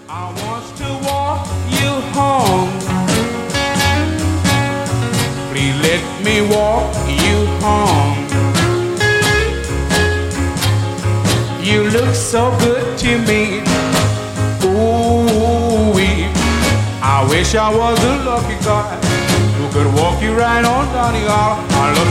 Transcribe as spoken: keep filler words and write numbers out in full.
I want to walk you home. Please let me walk you home. You look so good to me. Ooh-wee. I wish I was a lucky guy who could walk you right on down the aisle. I love